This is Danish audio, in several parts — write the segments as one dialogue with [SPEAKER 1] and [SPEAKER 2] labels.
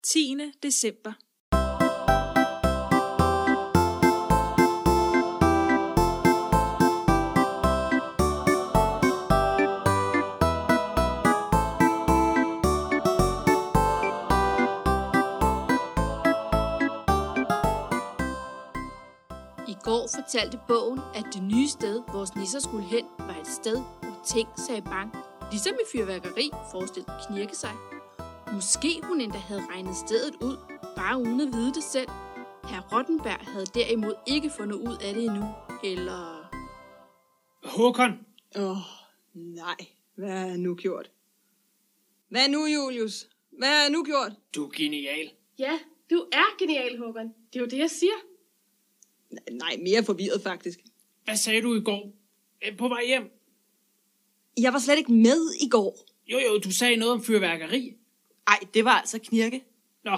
[SPEAKER 1] 10. december.
[SPEAKER 2] I går fortalte bogen, at det nye sted, vores nisser skulle hen, var et sted, hvor ting sagde bang. Ligesom i fyrværkeri forestillede Knirke sig. Måske hun endda havde regnet stedet ud, bare uden at vide det selv. Herr Rottenberg havde derimod ikke fundet ud af det endnu, eller...
[SPEAKER 3] Håkon!
[SPEAKER 4] Nej. Hvad har jeg nu gjort? Hvad nu, Julius? Hvad har jeg nu gjort?
[SPEAKER 3] Du er genial.
[SPEAKER 5] Ja, du er genial, Håkon. Det er jo det, jeg siger.
[SPEAKER 4] Nej, mere forvirret faktisk.
[SPEAKER 3] Hvad sagde du i går? På vej hjem?
[SPEAKER 4] Jeg var slet ikke med i går.
[SPEAKER 3] Jo, du sagde noget om fyrværkeri.
[SPEAKER 4] Ej, det var altså Knirke.
[SPEAKER 3] Nå,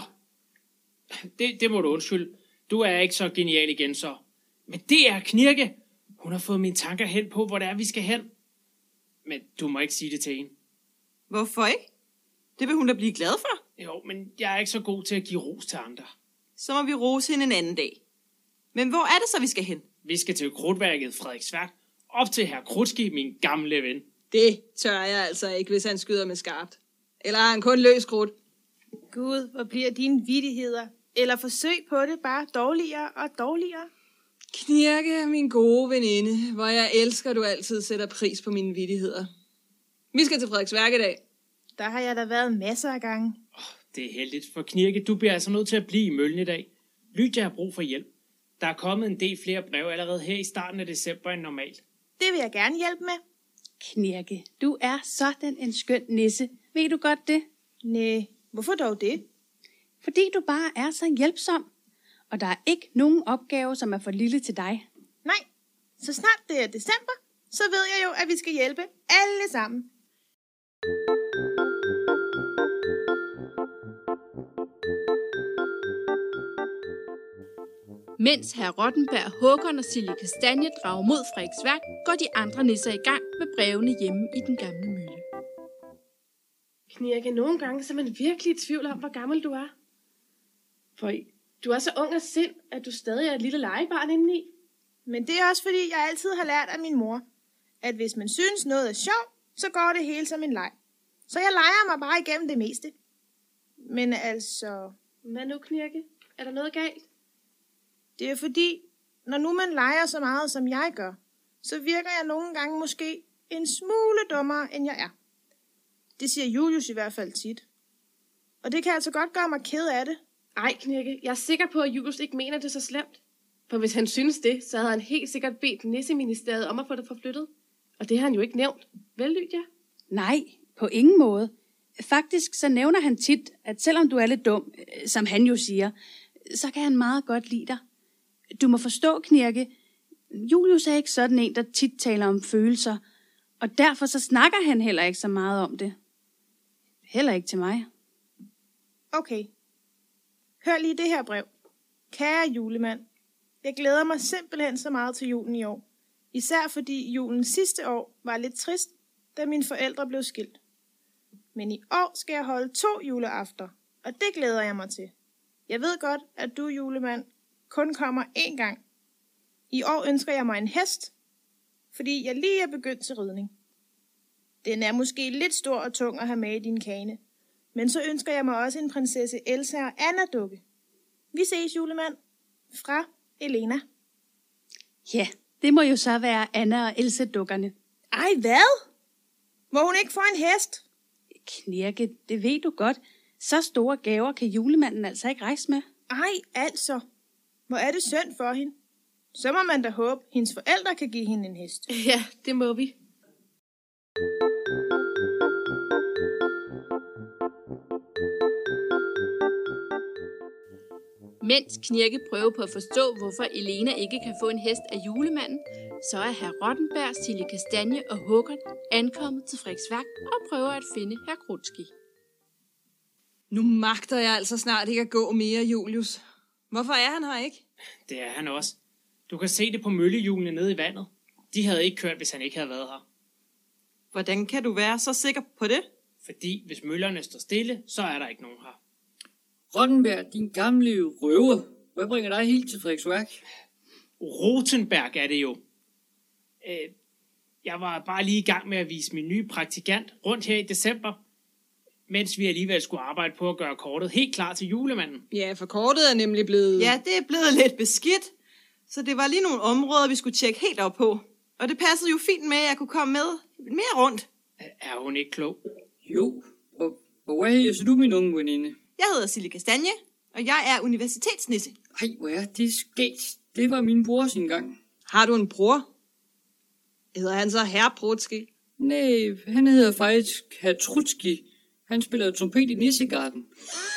[SPEAKER 3] det må du undskylde. Du er ikke så genial igen så. Men det er Knirke. Hun har fået mine tanker hen på, hvor det er, vi skal hen. Men du må ikke sige det til hende.
[SPEAKER 4] Hvorfor ikke? Det vil hun da blive glad for.
[SPEAKER 3] Jo, men jeg er ikke så god til at give ros til andre.
[SPEAKER 4] Så må vi rose hende en anden dag. Men hvor er det så, vi skal hen?
[SPEAKER 3] Vi skal til krudtværket Frederiksværk. Op til herr Krutski, min gamle ven.
[SPEAKER 4] Det tør jeg altså ikke, hvis han skyder med skarpt. Eller har han kun løs krudt?
[SPEAKER 5] Gud, hvor bliver dine vittigheder? Eller forsøg på det bare dårligere og dårligere?
[SPEAKER 4] Knirke, min gode veninde, hvor jeg elsker, du altid sætter pris på mine vittigheder. Vi skal til Frederiksværk i dag.
[SPEAKER 5] Der har jeg da været masser af gange.
[SPEAKER 3] Det er heldigt, for Knirke, du bliver altså nødt til at blive i møllen i dag. Lydia har brug for hjælp. Der er kommet en del flere breve allerede her i starten af december end normalt.
[SPEAKER 5] Det vil jeg gerne hjælpe med.
[SPEAKER 2] Knirke, du er sådan en skøn nisse. Ved du godt det?
[SPEAKER 5] Næh, hvorfor dog det?
[SPEAKER 2] Fordi du bare er så hjælpsom. Og der er ikke nogen opgave, som er for lille til dig.
[SPEAKER 5] Nej, så snart det er december, så ved jeg jo, at vi skal hjælpe alle sammen.
[SPEAKER 2] Mens herr Rottenberg, Håkon og Silje Kastanje drager mod Frederiksværk, går de andre nisser i gang med brevene hjemme i den gamle mølle.
[SPEAKER 5] Knirke, nogle gange så er man virkelig i tvivl om, hvor gammel du er. For du er så ung af sind, at du stadig er et lille legebarn indeni. Men det er også fordi, jeg altid har lært af min mor, at hvis man synes noget er sjovt, så går det hele som en leg. Så jeg leger mig bare igennem det meste. Men altså... Hvad nu, Knirke? Er der noget galt? Det er fordi, når nu man leger så meget, som jeg gør, så virker jeg nogle gange måske en smule dummere, end jeg er. Det siger Julius i hvert fald tit. Og det kan altså godt gøre mig ked af det. Ej, Knirke, jeg er sikker på, at Julius ikke mener det så slemt. For hvis han synes det, så havde han helt sikkert bedt Nisseministeriet om at få det forflyttet. Og det har han jo ikke nævnt. Vel, Lydia?
[SPEAKER 2] Nej, på ingen måde. Faktisk så nævner han tit, at selvom du er lidt dum, som han jo siger, så kan han meget godt lide dig. Du må forstå, Knirke, Julius er ikke sådan en, der tit taler om følelser, og derfor så snakker han heller ikke så meget om det. Heller ikke til mig.
[SPEAKER 5] Okay. Hør lige det her brev. Kære julemand, jeg glæder mig simpelthen så meget til julen i år. Især fordi julen sidste år var lidt trist, da mine forældre blev skilt. Men i år skal jeg holde 2 juleaftener, og det glæder jeg mig til. Jeg ved godt, at du, julemand, kun kommer 1 gang. I år ønsker jeg mig en hest, fordi jeg lige er begyndt til ridning. Den er måske lidt stor og tung at have med i din kane, men så ønsker jeg mig også en prinsesse Elsa og Anna-dukke. Vi ses, julemand. Fra Elena.
[SPEAKER 2] Ja, det må jo så være Anna og Elsa-dukkerne.
[SPEAKER 5] Ej, hvad? Må hun ikke få en hest?
[SPEAKER 2] Knirke, det ved du godt. Så store gaver kan julemanden altså ikke rejse med.
[SPEAKER 5] Ej, altså. Hvor er det synd for hende. Så må man da håbe, hendes forældre kan give hende en hest. Ja, det må vi.
[SPEAKER 2] Mens Knirke prøver på at forstå, hvorfor Elena ikke kan få en hest af julemanden, så er herr Rottenberg, Silje Kastanje og Håkon ankommet til Frederiksværk og prøver at finde herr Krutski.
[SPEAKER 4] Nu magter jeg altså snart ikke at gå mere, Julius. Hvorfor er han her ikke?
[SPEAKER 3] Det er han også. Du kan se det på møllehjulene nede i vandet. De havde ikke kørt, hvis han ikke havde været her.
[SPEAKER 4] Hvordan kan du være så sikker på det?
[SPEAKER 3] Fordi hvis møllerne står stille, så er der ikke nogen her.
[SPEAKER 1] Rottenberg, din gamle røver. Hvad bringer dig helt til Frederiksværk?
[SPEAKER 3] Rotenberg er det jo. Jeg var bare lige i gang med at vise min nye praktikant rundt her i december, mens vi alligevel skulle arbejde på at gøre kortet helt klar til julemanden.
[SPEAKER 4] Ja, for kortet er nemlig blevet...
[SPEAKER 6] Ja, det er blevet lidt beskidt, så det var lige nogle områder, vi skulle tjekke helt op på. Og det passede jo fint med, at jeg kunne komme med mere rundt.
[SPEAKER 3] Er hun ikke klog?
[SPEAKER 1] Jo, og hvad hedder så du, min unge veninde?
[SPEAKER 6] Jeg hedder Silje Kastanje, og jeg er universitetsnisse.
[SPEAKER 1] Ej, hvor er det skægt. Det var min bror sin gang.
[SPEAKER 4] Har du en bror? Hedder han så Herr Prutski?
[SPEAKER 1] Nej, han hedder faktisk Herr Trutski. Han spiller trompet i Nissegarden.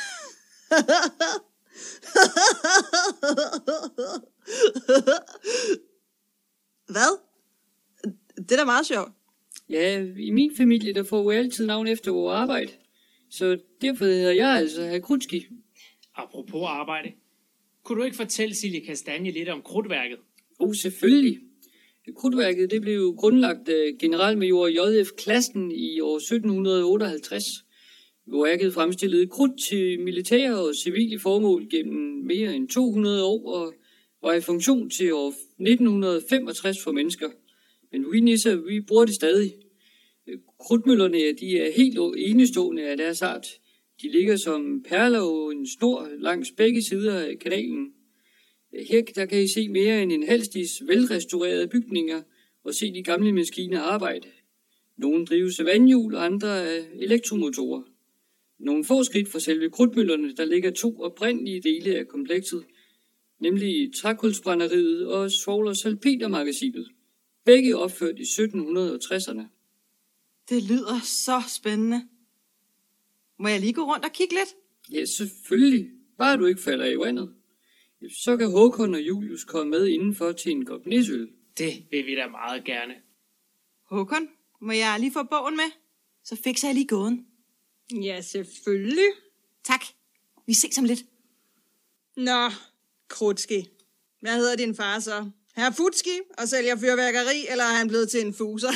[SPEAKER 6] Hvad? Det er da meget sjovt.
[SPEAKER 1] Ja, i min familie, der får vi altid navn efter vores arbejde. Så derfor hedder jeg altså Herr Krutski.
[SPEAKER 3] Apropos arbejde. Kunne du ikke fortælle Silje Kastanje lidt om krudtværket?
[SPEAKER 1] Selvfølgelig. Krudtværket, det blev grundlagt af generalmajor J.F. Klassen i år 1758. Værket fremstillede krudt til militære og civile formål gennem mere end 200 år og var i funktion til år 1965 for mennesker. Men vi nisser, vi bruger det stadig. Krudtmøllerne, de er helt enestående af deres art. De ligger som perler og en snor langs begge sider af kanalen. Her der kan I se mere end en halv stis velrestaurerede bygninger og se de gamle maskiner arbejde. Nogle drives af vandhjul, og andre af elektromotorer. Nogle få skridt fra selve krudtmøllerne, der ligger 2 oprindelige dele af komplekset, nemlig trækulsbrænderiet og svovl- og salpetermagasinet. Begge opført i 1760'erne.
[SPEAKER 6] Det lyder så spændende. Må jeg lige gå rundt og kigge lidt?
[SPEAKER 1] Ja, selvfølgelig. Bare du ikke falder i vandet. Så kan Håkon og Julius komme med indenfor til en kop nisøl.
[SPEAKER 3] Det vil vi da meget gerne.
[SPEAKER 6] Håkon, må jeg lige få bogen med? Så fikser jeg lige gåden.
[SPEAKER 4] Ja, selvfølgelig.
[SPEAKER 6] Tak. Vi ses om lidt.
[SPEAKER 4] Nå, Krutski. Hvad hedder din far så? Herr Futski og sælger fyrværkeri, eller er han blevet til en fuser?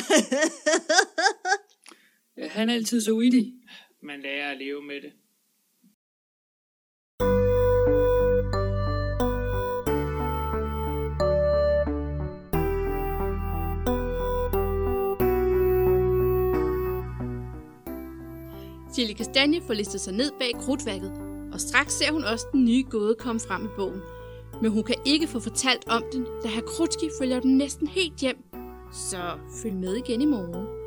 [SPEAKER 1] Ja, han er altid så witty.
[SPEAKER 3] Man lærer at leve med det.
[SPEAKER 2] Silje Kastanje får listet sig ned bag krudtværket, og straks ser hun også den nye gåde komme frem i bogen. Men hun kan ikke få fortalt om den, da Herr Krutski følger den næsten helt hjem. Så følg med igen i morgen.